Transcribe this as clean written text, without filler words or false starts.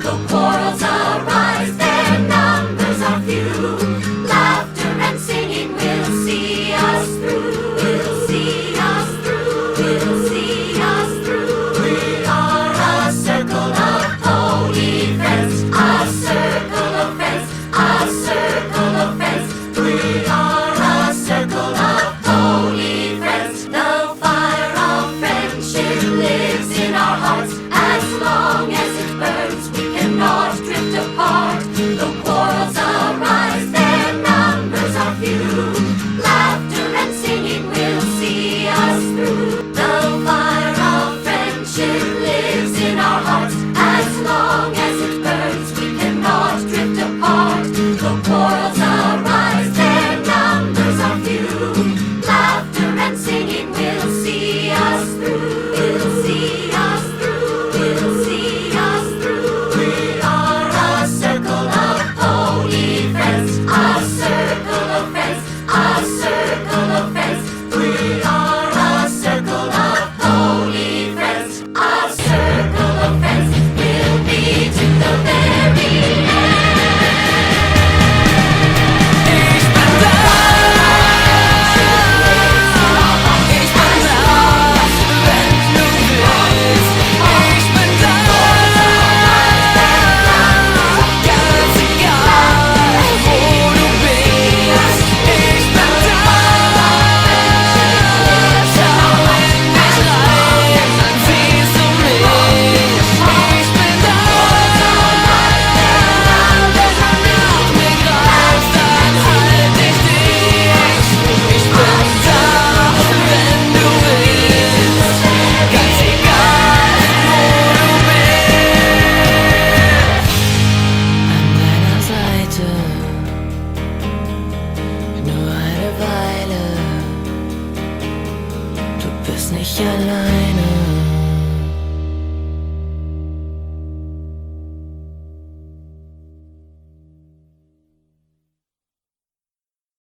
Though quarrels arise, their numbers are few. Laughter and singing will see us through. Will see us through. Will see us through. We are a circle of holy friends. A circle of friends. A circle of friends. We are a circle of holy friends. The fire of friendship lives in our hearts. As long as it burns, we cannot drift apart. Though quarrels arise, their numbers are few. Laughter and singing will see us through. The fire of friendship lives in our hearts. As long as it burns, we cannot drift apart. Though quarrels arise, their numbers are few. Laughter and singing will see us through. Will see us through. Will see us through. We are a circle of holy friends. A circle of friends. A circle of friends. We are a circle of holy friends. A circle of friends will be to the very end. Ich bin da, wenn du willst. Ich bin da, ganz egal, wo du bist. Ich bin da, schau in mich rein, siehst du mich. Ich bin da, wenn du nach mir greifst, dann halt ich dich. Ich bin da, wenn du willst, ganz egal, wo du bist. An deiner Seite, nur eine Weile. Du bist nicht alleine.